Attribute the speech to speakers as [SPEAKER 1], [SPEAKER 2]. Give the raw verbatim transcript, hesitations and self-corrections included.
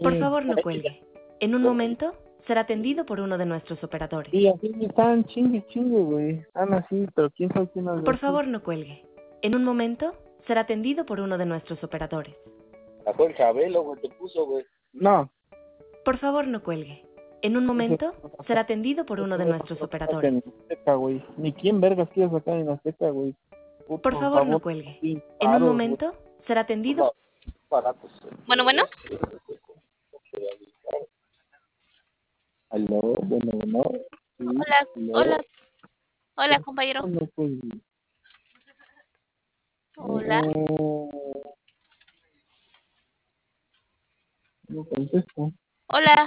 [SPEAKER 1] Por favor, no cuelgue. En un momento será atendido por uno de nuestros operadores.
[SPEAKER 2] Y así están chingue, chingue, güey. Están así, pero quién sabe quién hace
[SPEAKER 1] Por
[SPEAKER 2] así.
[SPEAKER 1] favor, no cuelgue. En un momento será atendido por uno de nuestros operadores.
[SPEAKER 3] Sacó el Chabelo, güey, te puso, güey.
[SPEAKER 2] No.
[SPEAKER 1] Por favor, no cuelgue. En un momento será atendido por uno de nuestros operadores.
[SPEAKER 2] En Azteca, güey. Ni quién vergas quiere sacar en Azteca, güey.
[SPEAKER 1] Por favor, no cuelgue. En un momento será atendido.
[SPEAKER 3] Baratos.
[SPEAKER 4] Bueno, bueno.
[SPEAKER 2] Aló, bueno, bueno. Sí,
[SPEAKER 4] Hola,
[SPEAKER 2] aló.
[SPEAKER 4] hola. Hola, compañero.
[SPEAKER 2] No, pues,
[SPEAKER 4] Hola.
[SPEAKER 2] no, no contesto.
[SPEAKER 4] Hola.